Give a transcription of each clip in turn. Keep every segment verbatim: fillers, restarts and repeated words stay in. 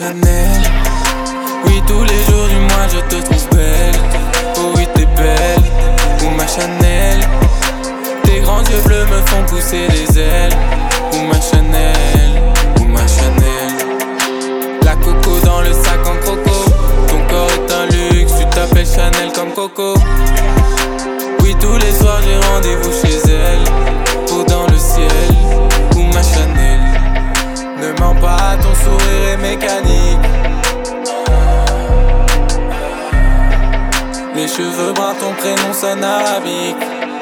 Chanel. Oui, tous les jours du mois je te trouve belle. Oh oui, t'es belle. Ou ma Chanel. Tes grands yeux bleus me font pousser les ailes. Ou ma Chanel. Ou ma Chanel. La coco dans le sac en croco. Ton corps est un luxe, tu t'appelles Chanel comme Coco. Oui, tous les soirs j'ai rendez-vous chez elle. Haut dans le ciel. Ou ma Chanel. Ne mens pas, ton sourire est mécanique. Les cheveux bruns, ton prénom sonne arabique.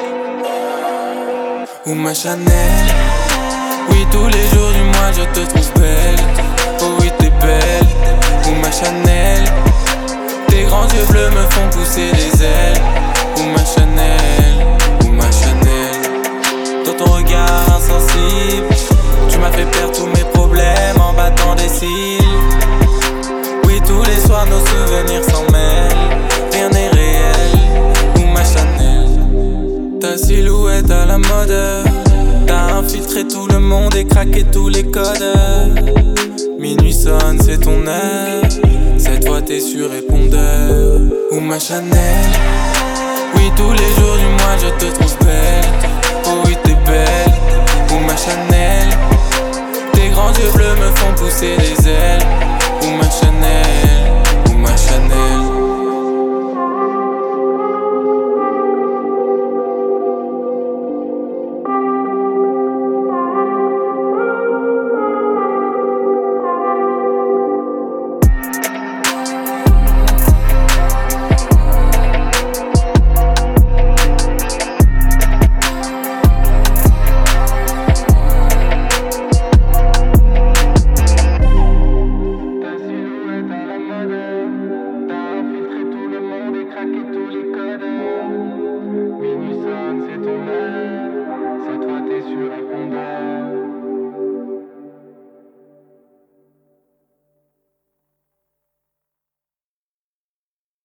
Ou ma Chanel. Oui, tous les jours du mois je te trouve belle. Oh oui, t'es belle. Ou ma Chanel. Tes grands yeux bleus me font pousser les ailes. Ou ma Chanel. Ou ma Chanel. Dans ton regard insensible, tu m'as fait perdre tous mes problèmes en battant des cils. Oui, tous les soirs nos souvenirs s'en mêlent. Rien n'est réel. Ou ma Chanel. Ta silhouette à la mode. T'as infiltré tout le monde et craqué tous les codes. Minuit sonne, c'est ton heure. Cette fois t'es sur répondeur. Ou ma Chanel. Oui, tous les jours du mois je te trouve belle. Oh oui, t'es belle. Ou ma Chanel. Tes grands yeux bleus me font pousser les ailes.